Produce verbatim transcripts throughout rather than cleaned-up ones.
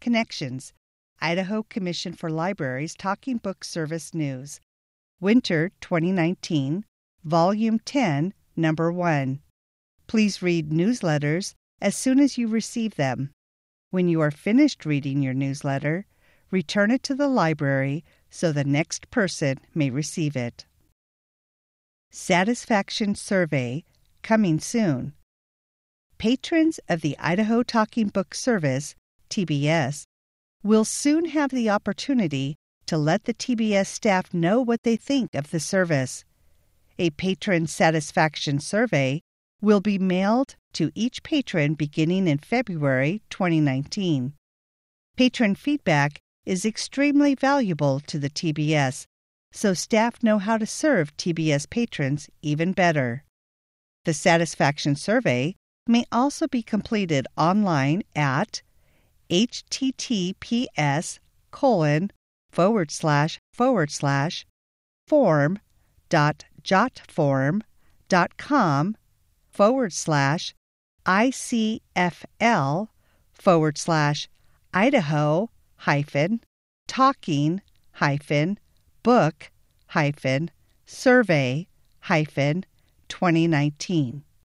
Connections, Idaho Commission for Libraries Talking Book Service News, Winter twenty nineteen, Volume ten, Number one. Please read newsletters as soon as you receive them. When you are finished reading your newsletter, return it to the library so the next person may receive it. Satisfaction Survey, coming soon. Patrons of the Idaho Talking Book Service, T B S, will soon have the opportunity to let the T B S staff know what they think of the service. A patron satisfaction survey will be mailed to each patron beginning in February twenty nineteen. Patron feedback is extremely valuable to the T B S, so staff know how to serve T B S patrons even better. The satisfaction survey may also be completed online at https colon forward slash forward slash form dot jotform.com forward slash ICFL forward slash Idaho hyphen talking hyphen book hyphen survey hyphen twenty nineteen.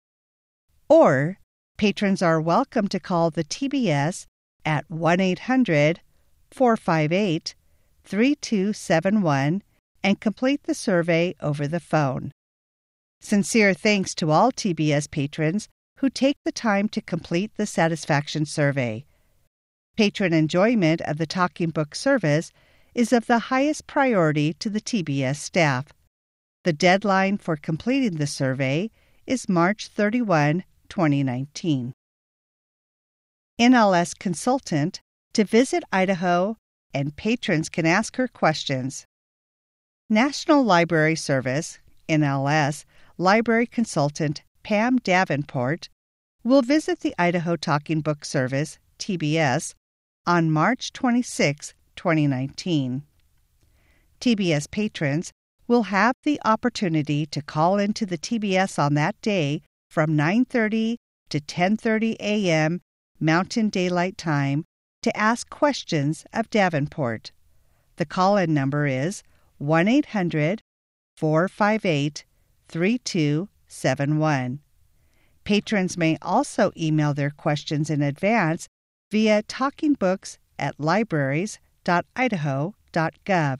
Or patrons are welcome to call the T B S at one eight hundred, four five eight, three two seven one and complete the survey over the phone. Sincere thanks to all T B S patrons who take the time to complete the satisfaction survey. Patron enjoyment of the Talking Book service is of the highest priority to the T B S staff. The deadline for completing the survey is March thirty-first, twenty nineteen. N L S Consultant to visit Idaho, and patrons can ask her questions. National Library Service, N L S, Library Consultant Pam Davenport will visit the Idaho Talking Book Service, T B S, on March twenty-sixth, twenty nineteen. T B S patrons will have the opportunity to call into the T B S on that day from nine thirty to ten thirty a.m. Mountain Daylight Time to ask questions of Davenport. The call-in number is one eight hundred, four five eight, three two seven one. Patrons may also email their questions in advance via talkingbooks at libraries dot idaho dot gov.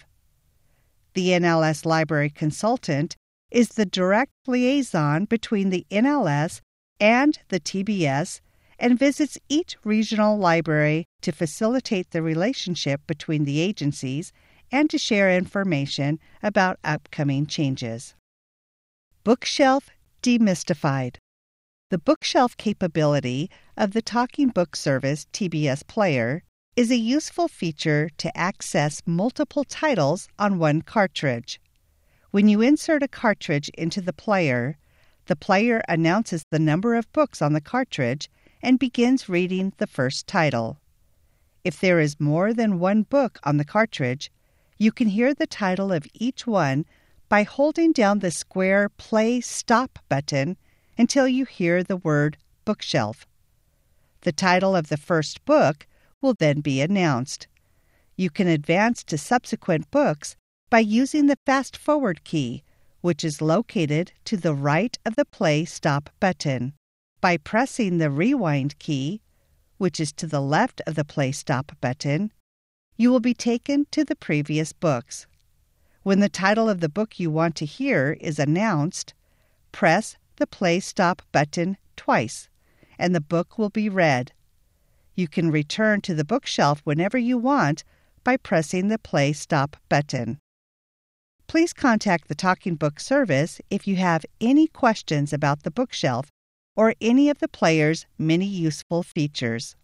The N L S Library Consultant is the direct liaison between the N L S and the T B S and visits each regional library to facilitate the relationship between the agencies and to share information about upcoming changes. Bookshelf Demystified. The bookshelf capability of the Talking Book Service T B S player is a useful feature to access multiple titles on one cartridge. When you insert a cartridge into the player, the player announces the number of books on the cartridge and begins reading the first title. If there is more than one book on the cartridge, you can hear the title of each one by holding down the square Play Stop button until you hear the word bookshelf. The title of the first book will then be announced. You can advance to subsequent books by using the Fast Forward key, which is located to the right of the Play Stop button. By pressing the Rewind key, which is to the left of the Play Stop button, you will be taken to the previous books. When the title of the book you want to hear is announced, press the Play Stop button twice, and the book will be read. You can return to the bookshelf whenever you want by pressing the Play Stop button. Please contact the Talking Book Service if you have any questions about the bookshelf or any of the player's many useful features.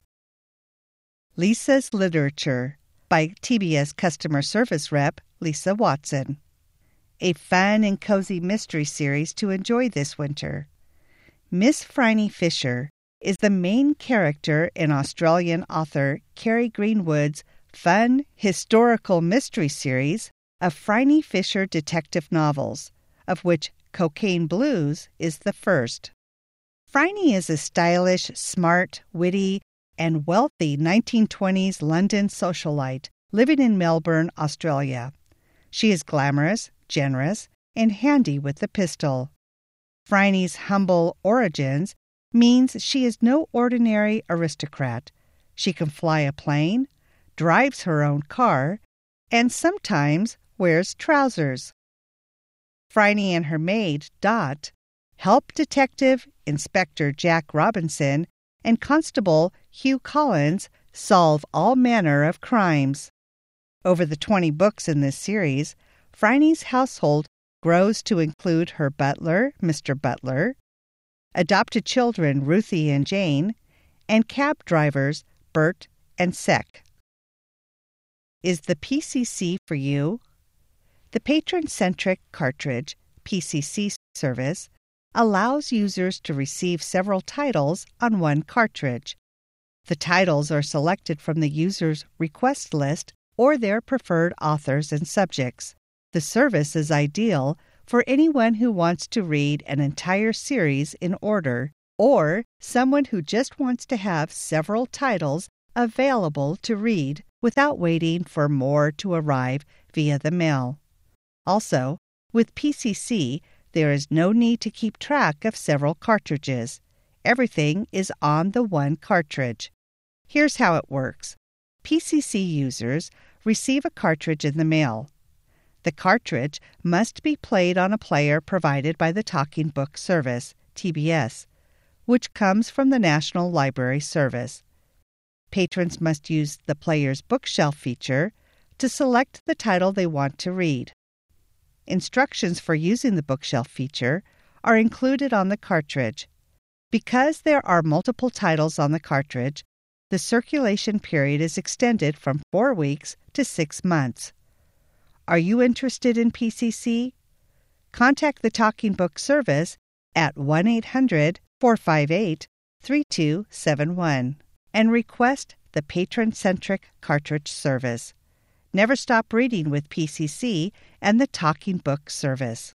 Lisa's Literature by T B S Customer Service Rep Lisa Watson. A fun and cozy mystery series to enjoy this winter. Miss Phryne Fisher is the main character in Australian author Kerry Greenwood's fun historical mystery series of Phryne Fisher detective novels, of which Cocaine Blues is the first. Phryne is a stylish, smart, witty, and wealthy nineteen twenties London socialite living in Melbourne, Australia. She is glamorous, generous, and handy with the pistol. Phryne's humble origins means she is no ordinary aristocrat. She can fly a plane, drives her own car, and sometimes wears trousers. Phryne and her maid, Dot, help Detective Inspector Jack Robinson and Constable Hugh Collins solve all manner of crimes. Over the twenty books in this series, Phryne's household grows to include her butler, Mister Butler, adopted children Ruthie and Jane, and cab drivers Bert and Sec. Is the P C C for you? The Patron-Centric Cartridge P C C service allows users to receive several titles on one cartridge. The titles are selected from the user's request list or their preferred authors and subjects. The service is ideal for anyone who wants to read an entire series in order, or someone who just wants to have several titles available to read without waiting for more to arrive via the mail. Also, with P C C, there is no need to keep track of several cartridges. Everything is on the one cartridge. Here's how it works. P C C users receive a cartridge in the mail. The cartridge must be played on a player provided by the Talking Book Service, T B S, which comes from the National Library Service. Patrons must use the player's bookshelf feature to select the title they want to read. Instructions for using the bookshelf feature are included on the cartridge. Because there are multiple titles on the cartridge, the circulation period is extended from four weeks to six months. Are you interested in P C C? Contact the Talking Book Service at one eight hundred, four five eight, three two seven one and request the Patron-Centric Cartridge Service. Never stop reading with P C C and the Talking Book Service.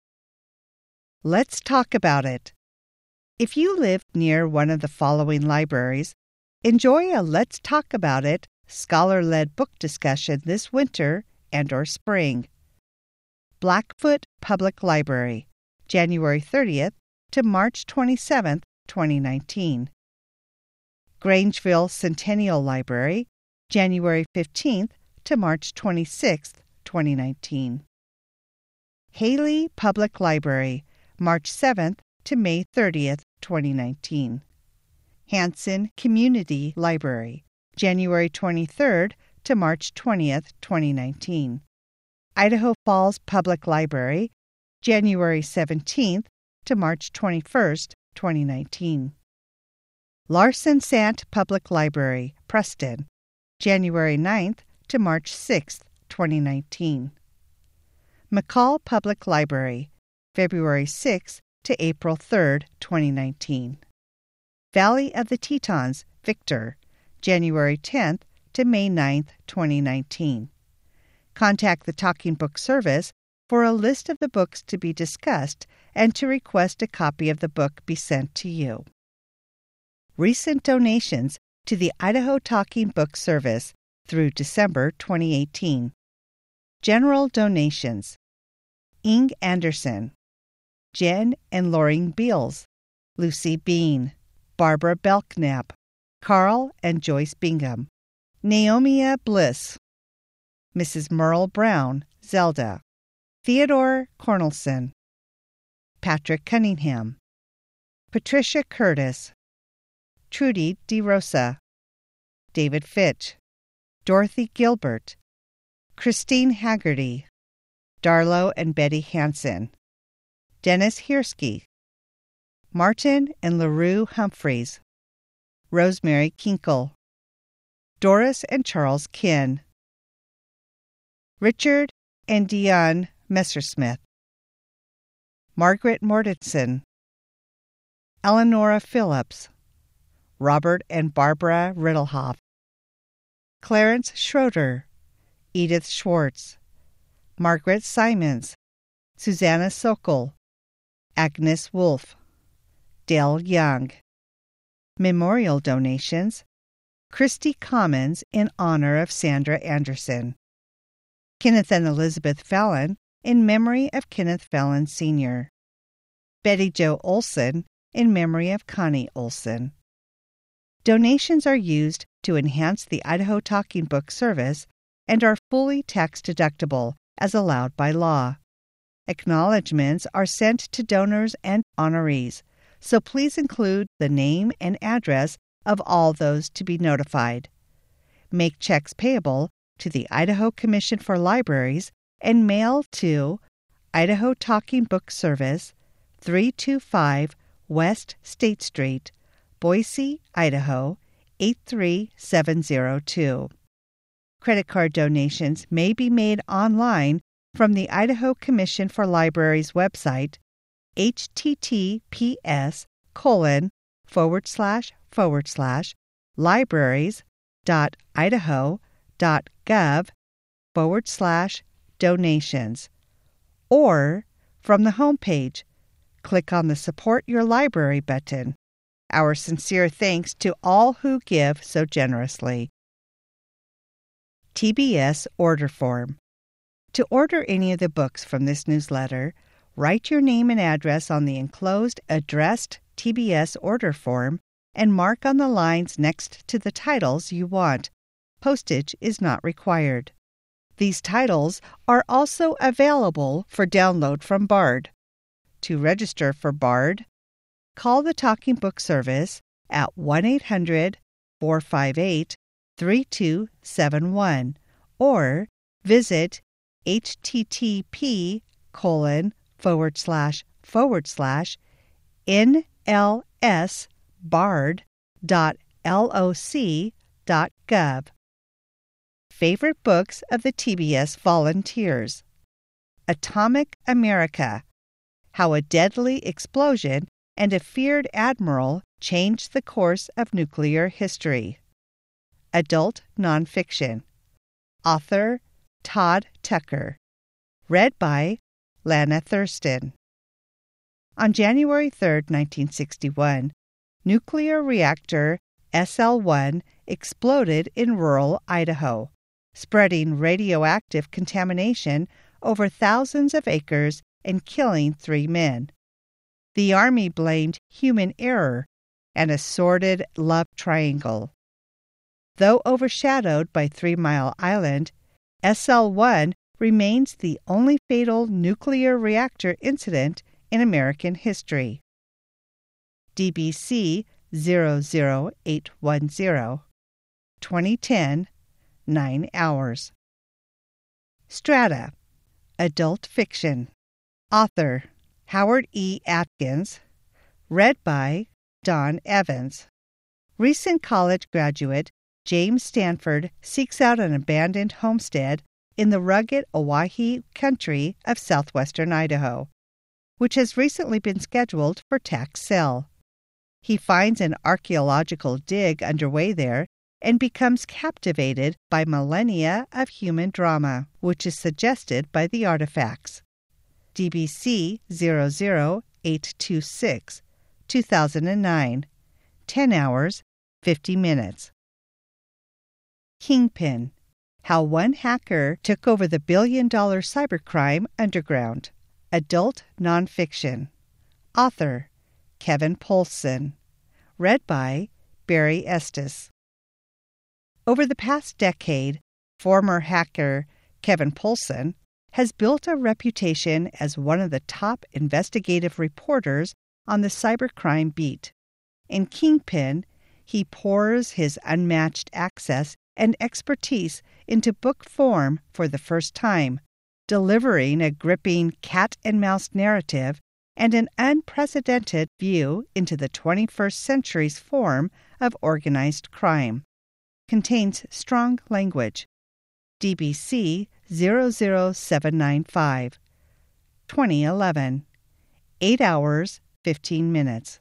Let's talk about it. If you live near one of the following libraries, enjoy a Let's Talk About It scholar-led book discussion this winter and or spring. Blackfoot Public Library, January thirtieth to March twenty-seventh, twenty nineteen. Grangeville Centennial Library, January fifteenth to March twenty-sixth, twenty nineteen. Haley Public Library, March seventh to May thirtieth, twenty nineteen. Hanson Community Library, January twenty-third to March twentieth, twenty nineteen. Idaho Falls Public Library, January seventeenth to March twenty-first, twenty nineteen. Larson Sant Public Library, Preston, January ninth to March sixth, twenty nineteen. McCall Public Library, February sixth to April third, twenty nineteen. Valley of the Tetons, Victor, January tenth to May ninth, twenty nineteen. Contact the Talking Book Service for a list of the books to be discussed and to request a copy of the book be sent to you. Recent donations to the Idaho Talking Book Service through December twenty eighteen. General donations: Ing Anderson, Jen and Loring Beals, Lucy Bean, Barbara Belknap, Carl and Joyce Bingham, Naomia Bliss, Missus Merle Brown, Zelda, Theodore Cornelson, Patrick Cunningham, Patricia Curtis, Trudy DeRosa, David Fitch, Dorothy Gilbert, Christine Haggerty, Darlo and Betty Hansen, Dennis Hirsky, Martin and LaRue Humphreys, Rosemary Kinkle, Doris and Charles Kinn, Richard and Dion Messersmith, Margaret Mortensen, Eleonora Phillips, Robert and Barbara Riddlehoff, Clarence Schroeder, Edith Schwartz, Margaret Simons, Susanna Sokol, Agnes Wolfe, Dale Young. Memorial donations: Christie Commons in honor of Sandra Anderson. Kenneth and Elizabeth Fallon in memory of Kenneth Fallon Senior Betty Jo Olson in memory of Connie Olson. Donations are used to enhance the Idaho Talking Book service and are fully tax-deductible as allowed by law. Acknowledgments are sent to donors and honorees, so please include the name and address of all those to be notified. Make checks payable to the Idaho Commission for Libraries and mail to Idaho Talking Book Service, three two five West State Street, Boise, Idaho, eight three seven zero two. Credit card donations may be made online from the Idaho Commission for Libraries website, https colon forward slash forward slash libraries dot idaho dot gov forward slash donations, or from the homepage, click on the Support Your Library button. Our sincere thanks to all who give so generously. T B S Order Form. To order any of the books from this newsletter, write your name and address on the enclosed addressed T B S order form and mark on the lines next to the titles you want. Postage is not required. These titles are also available for download from Bard. To register for Bard, call the Talking Book Service at one eight hundred four five eight three two seven one or visit http colon forward slash forward slash nlsbard dot loc dot gov. Favorite books of the T B S volunteers. Atomic America: How a Deadly Explosion and a Feared Admiral Changed the Course of Nuclear History. Adult Nonfiction. Author Todd Tucker. Read by Lana Thurston. On January third, nineteen sixty-one, nuclear reactor S L one exploded in rural Idaho, spreading radioactive contamination over thousands of acres and killing three men. The Army blamed human error and a sordid love triangle. Though overshadowed by Three Mile Island, S L one remains the only fatal nuclear reactor incident in American history. D B C zero zero eight one zero, twenty ten, nine hours. Strata: Adult Fiction. Author Howard E. Atkins. Read by Don Evans. Recent college graduate James Stanford seeks out an abandoned homestead in the rugged Owyhee country of southwestern Idaho, which has recently been scheduled for tax sale. He finds an archaeological dig underway there and becomes captivated by millennia of human drama, which is suggested by the artifacts. D B C zero zero eight two six, two thousand nine, ten hours, fifty minutes. Kingpin: How One Hacker Took Over the Billion-Dollar Cybercrime Underground. Adult Nonfiction. Author Kevin Poulsen. Read by Barry Estes. Over the past decade, former hacker Kevin Poulsen has built a reputation as one of the top investigative reporters on the cybercrime beat. In Kingpin, he pours his unmatched access and expertise into book form for the first time, delivering a gripping cat-and-mouse narrative and an unprecedented view into the twenty-first century's form of organized crime. Contains strong language. D B C zero zero seven nine five, twenty eleven, eight hours, fifteen minutes.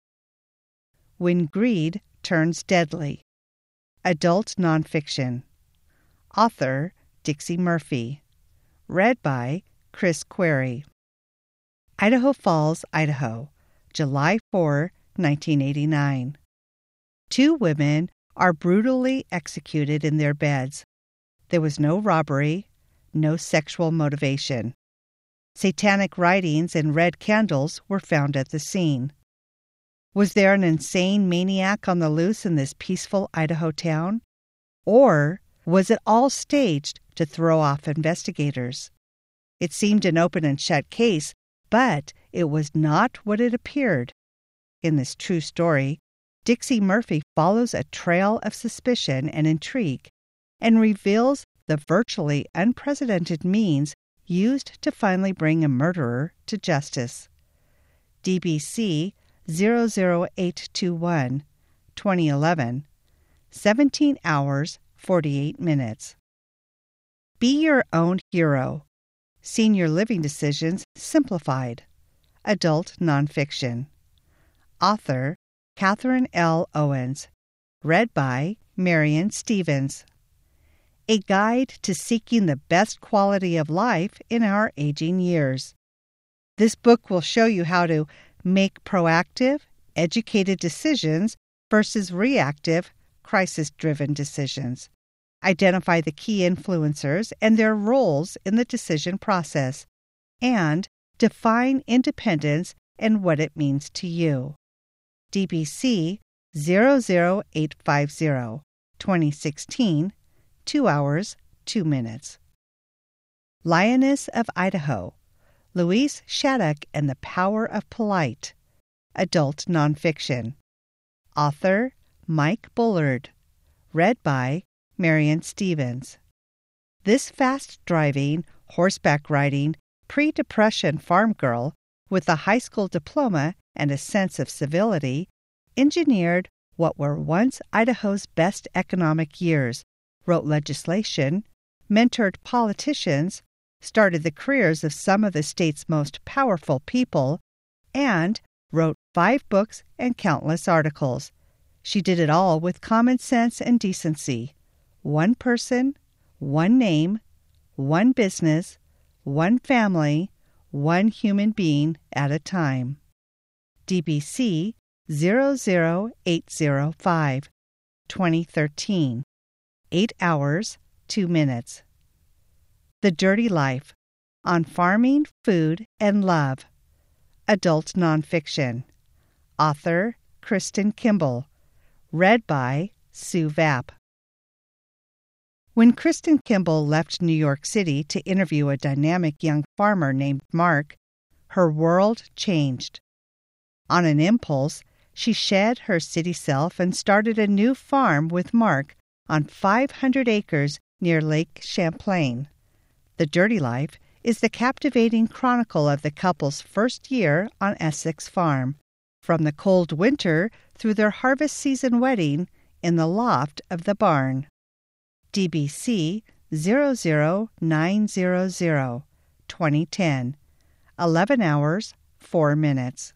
When Greed Turns Deadly. Adult Nonfiction. Author Dixie Murphy. Read by Chris Query. Idaho Falls, Idaho, July fourth, nineteen eighty-nine. Two women are brutally executed in their beds. There was no robbery, no sexual motivation. Satanic writings and red candles were found at the scene. Was there an insane maniac on the loose in this peaceful Idaho town? Or was it all staged to throw off investigators? It seemed an open and shut case, but it was not what it appeared. In this true story, Dixie Murphy follows a trail of suspicion and intrigue and reveals the virtually unprecedented means used to finally bring a murderer to justice. D B C zero zero eight two one, twenty eleven, seventeen hours, forty-eight minutes. Be Your Own Hero. Senior Living Decisions Simplified. Adult Nonfiction. Author Catherine L. Owens. Read by Marion Stevens. A guide to seeking the best quality of life in our aging years. This book will show you how to make proactive, educated decisions versus reactive, crisis-driven decisions. Identify the key influencers and their roles in the decision process, and define independence and what it means to you. D B C zero zero eight five zero, twenty sixteen, two hours, two minutes. Lioness of Idaho, Louise Shattuck and the Power of Polite. Adult Nonfiction. Author Mike Bullard. Read by Marion Stevens. This fast-driving, horseback-riding, pre-Depression farm girl with a high school diploma and a sense of civility engineered what were once Idaho's best economic years, wrote legislation, mentored politicians, started the careers of some of the state's most powerful people, and wrote five books and countless articles. She did it all with common sense and decency. One person, one name, one business, one family, one human being at a time. D B C zero zero eight zero five, twenty thirteen. Eight hours, two minutes. The Dirty Life. On Farming, Food, and Love. Adult Nonfiction. Author Kristen Kimball. Read by Sue Vapp. When Kristen Kimball left New York City to interview a dynamic young farmer named Mark, her world changed. On an impulse, she shed her city self and started a new farm with Mark on five hundred acres near Lake Champlain. The Dirty Life is the captivating chronicle of the couple's first year on Essex Farm, from the cold winter through their harvest season wedding in the loft of the barn. D B C zero zero nine zero zero, twenty ten, eleven hours, four minutes.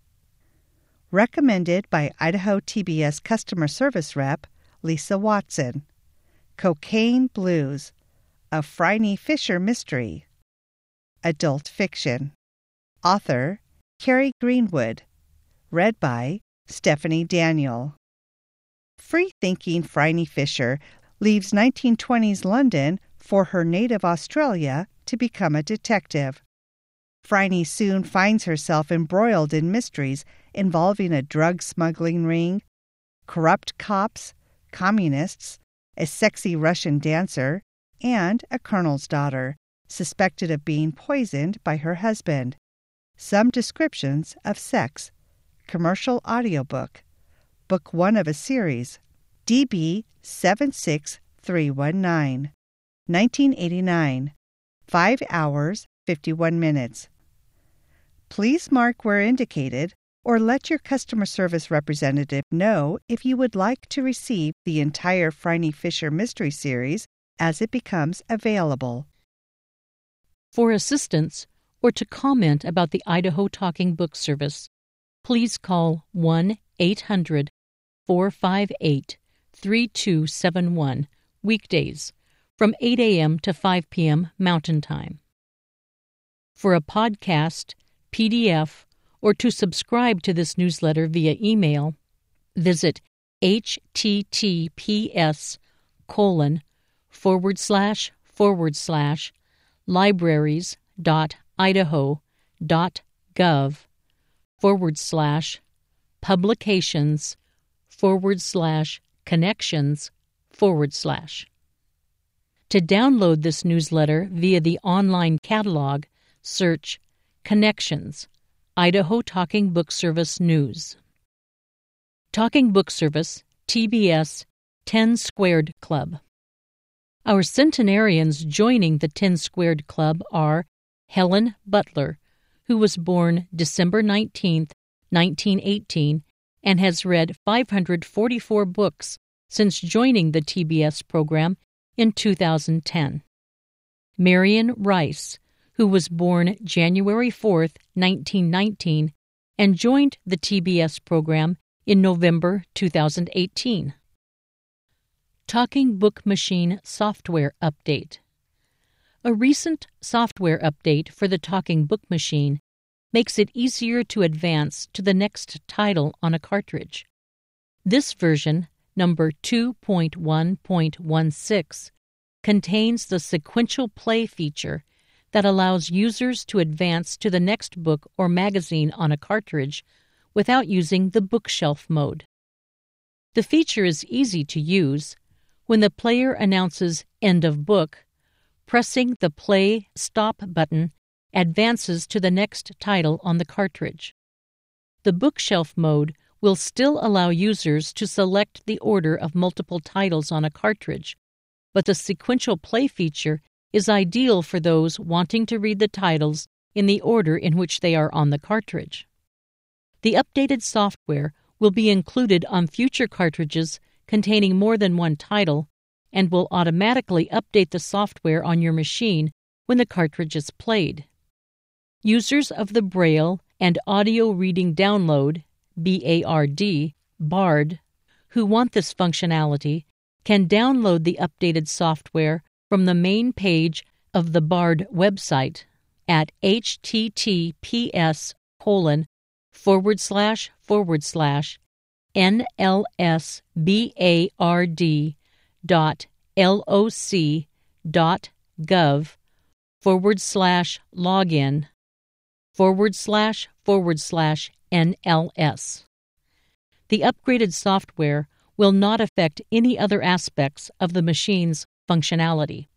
Recommended by Idaho T B S Customer Service Rep Lisa Watson. Cocaine Blues, a Phryne Fisher mystery. Adult fiction. Author Carrie Greenwood. Read by Stephanie Daniel. Free-thinking Phryne Fisher leaves nineteen twenties London for her native Australia to become a detective. Phryne soon finds herself embroiled in mysteries involving a drug smuggling ring, corrupt cops, communists, a sexy Russian dancer, and a colonel's daughter, suspected of being poisoned by her husband. Some descriptions of sex. Commercial audiobook. Book one of a series. D B seven six three one nine. nineteen eighty-nine. five hours, fifty-one minutes. Please mark where indicated or let your customer service representative know if you would like to receive the entire Phryne Fisher Mystery Series as it becomes available. For assistance or to comment about the Idaho Talking Book Service, please call one eight hundred four five eight three two seven one weekdays from eight a.m. to five p.m. Mountain Time. For a podcast, P D F, or to subscribe to this newsletter via email, visit https colon forward slash forward slash libraries dot idaho dot gov forward slash publications forward slash connections forward slash. To download this newsletter via the online catalog, search Connections, Idaho Talking Book Service News. Talking Book Service, T B S, ten Squared Club. Our centenarians joining the ten Squared Club are Helen Butler, who was born December nineteenth, nineteen eighteen, and has read five hundred forty-four books since joining the T B S program in two thousand ten. Marion Rice, who was born January fourth, nineteen nineteen, and joined the T B S program in November two thousand eighteen. Talking Book Machine Software Update. A recent software update for the Talking Book Machine makes it easier to advance to the next title on a cartridge. This version, number two point one point sixteen, contains the sequential play feature that allows users to advance to the next book or magazine on a cartridge without using the bookshelf mode. The feature is easy to use. When the player announces End of Book, pressing the Play Stop button advances to the next title on the cartridge. The bookshelf mode will still allow users to select the order of multiple titles on a cartridge, but the sequential play feature is ideal for those wanting to read the titles in the order in which they are on the cartridge. The updated software will be included on future cartridges containing more than one title and will automatically update the software on your machine when the cartridge is played. Users of the Braille and Audio Reading Download B A R D, BARD, who want this functionality can download the updated software from the main page of the BARD website at https colon forward slash forward slash nlsbard dot loc dot gov forward slash login forward slash forward slash NLS. The upgraded software will not affect any other aspects of the machine's functionality.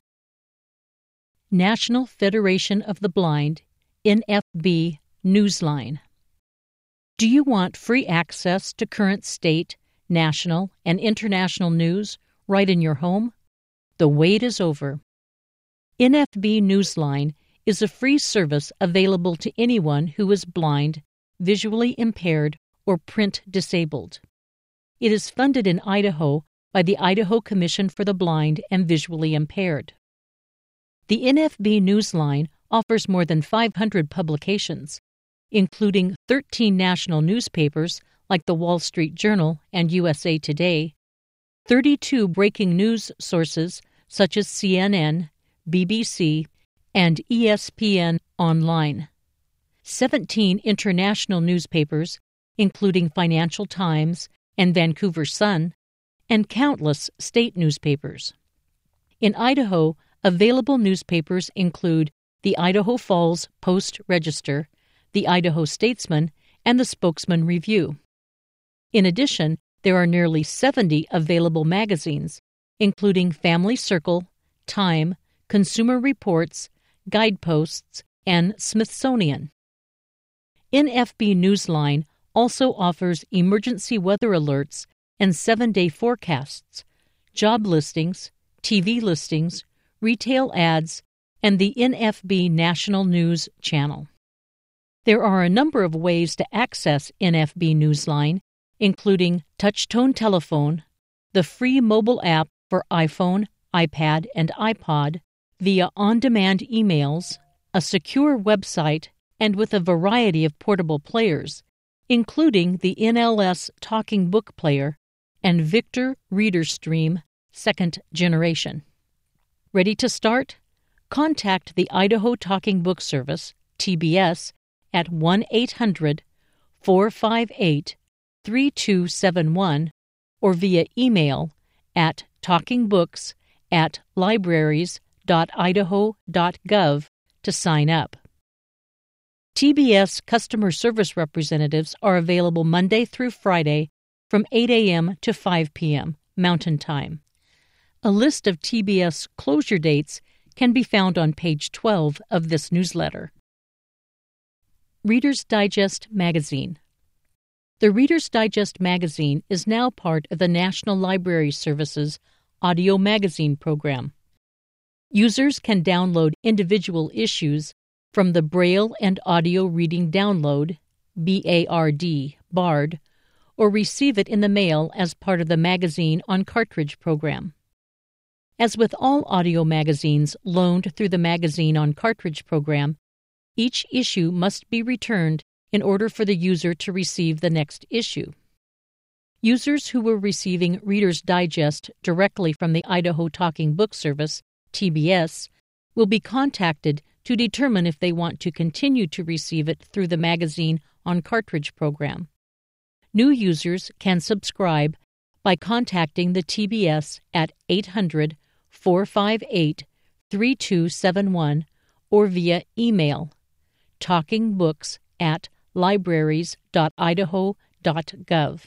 National Federation of the Blind, N F B Newsline. Do you want free access to current state, national, and international news right in your home? The wait is over. N F B Newsline is a free service available to anyone who is blind, visually impaired, or print disabled. It is funded in Idaho by the Idaho Commission for the Blind and Visually Impaired. The N F B Newsline offers more than five hundred publications, including thirteen national newspapers like the Wall Street Journal and U S A Today, thirty-two breaking news sources such as C N N, B B C, and E S P N Online, seventeen international newspapers, including Financial Times and Vancouver Sun, and countless state newspapers. In Idaho, available newspapers include the Idaho Falls Post-Register, the Idaho Statesman, and the Spokesman Review. In addition, there are nearly seventy available magazines, including Family Circle, Time, Consumer Reports, Guideposts, and Smithsonian. N F B Newsline also offers emergency weather alerts and seven-day forecasts, job listings, T V listings, retail ads, and the N F B National News Channel. There are a number of ways to access N F B Newsline, including touch-tone telephone, the free mobile app for iPhone, iPad, and iPod, via on-demand emails, a secure website, and with a variety of portable players, including the N L S Talking Book Player and Victor Reader Stream Second Generation. Ready to start? Contact the Idaho Talking Book Service, T B S, at one eight hundred, four five eight, three two seven one or via email at talkingbooks at libraries dot idaho dot gov to sign up. T B S customer service representatives are available Monday through Friday from eight a.m. to five p.m. Mountain Time. A list of T B S closure dates can be found on page twelve of this newsletter. Reader's Digest Magazine. The Reader's Digest magazine is now part of the National Library Service's Audio Magazine program. Users can download individual issues from the Braille and Audio Reading Download, B A R D, BARD, or receive it in the mail as part of the Magazine on Cartridge program. As with all audio magazines loaned through the Magazine on Cartridge program, each issue must be returned in order for the user to receive the next issue. Users who were receiving Reader's Digest directly from the Idaho Talking Book Service, T B S, will be contacted to determine if they want to continue to receive it through the Magazine on Cartridge program. New users can subscribe by contacting the T B S at eight hundred, four five eight, three two seven one or via email talkingbooks at libraries dot idaho dot gov.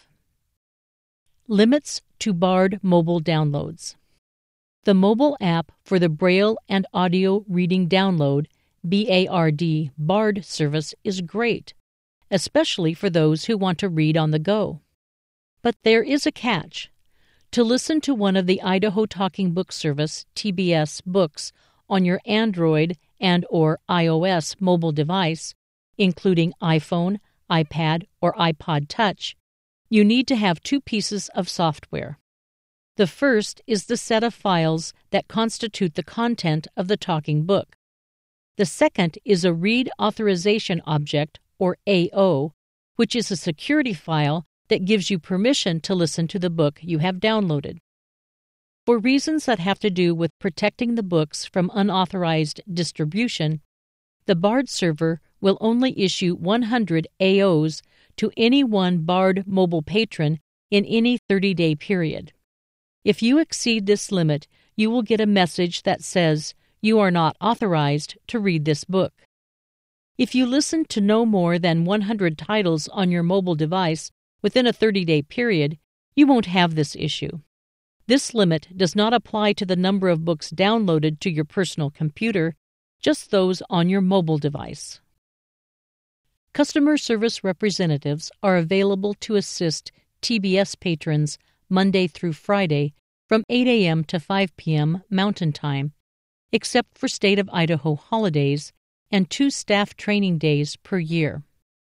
Limits to BARD mobile downloads. The mobile app for the Braille and Audio Reading Download, B A R D, BARD service is great, especially for those who want to read on the go. But there is a catch. To listen to one of the Idaho Talking Book Service, T B S, books on your Android and or iOS mobile device, including iPhone, iPad, or iPod Touch, you need to have two pieces of software. The first is the set of files that constitute the content of the talking book. The second is a Read Authorization Object, or A O, which is a security file that gives you permission to listen to the book you have downloaded. For reasons that have to do with protecting the books from unauthorized distribution, the BARD server will only issue one hundred A Os to any one BARD mobile patron in any thirty-day period. If you exceed this limit, you will get a message that says you are not authorized to read this book. If you listen to no more than one hundred titles on your mobile device within a thirty-day period, you won't have this issue. This limit does not apply to the number of books downloaded to your personal computer, just those on your mobile device. Customer service representatives are available to assist T B S patrons Monday through Friday from eight a.m. to five p.m. Mountain Time, except for State of Idaho holidays and two staff training days per year.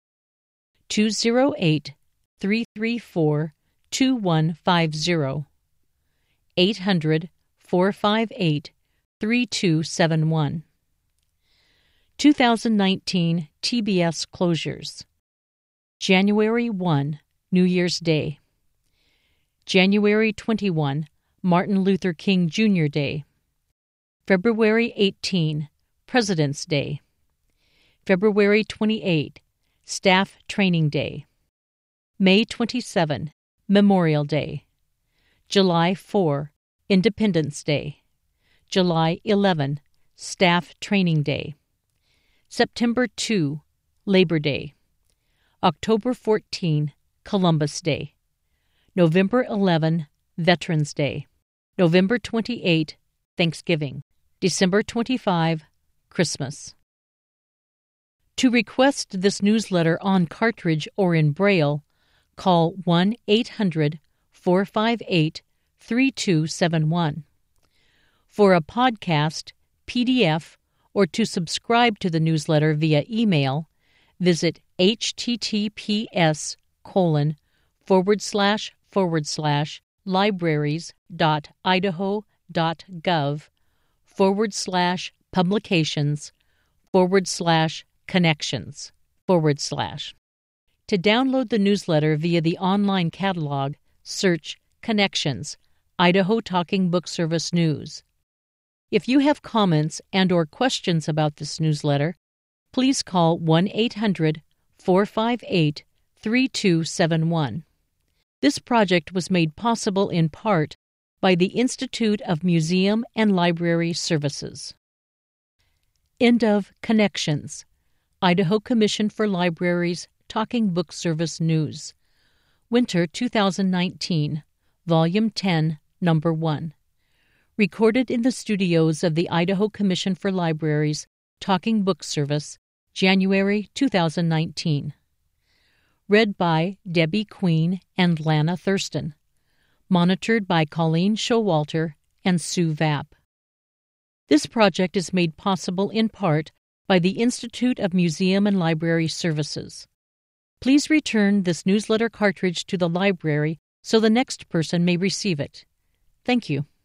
two oh eight, three three four, two one five zero, eight hundred, four five eight, three two seven one. two thousand nineteen T B S closures. January first, New Year's Day. January twenty-first, Martin Luther King Junior Day. February eighteenth, President's Day. February twenty-eighth, Staff Training Day. May twenty-seventh, Memorial Day. July fourth, Independence Day. July eleventh, Staff Training Day. September second, Labor Day. October fourteenth, Columbus Day. November eleventh, Veterans Day. November twenty-eighth, Thanksgiving. December twenty-fifth, Christmas. To request this newsletter on cartridge or in Braille, call one eight hundred, four five eight, three two seven one. For a podcast, P D F, or to subscribe to the newsletter via email, visit https colon forward slash forward slash libraries dot idaho dot gov forward slash publications forward slash connections forward slash. To download the newsletter via the online catalog, search Connections, Idaho Talking Book Service News. If you have comments and or questions about this newsletter, please call one eight hundred, four five eight, three two seven one. This project was made possible in part by the Institute of Museum and Library Services. End of Connections, Idaho Commission for Libraries Talking Book Service News. Winter two thousand nineteen, Volume ten, Number one. Recorded in the studios of the Idaho Commission for Libraries Talking Book Service, January two thousand nineteen. Read by Debbie Queen and Lana Thurston. Monitored by Colleen Showalter and Sue Vapp. This project is made possible in part by the Institute of Museum and Library Services. Please return this newsletter cartridge to the library so the next person may receive it. Thank you.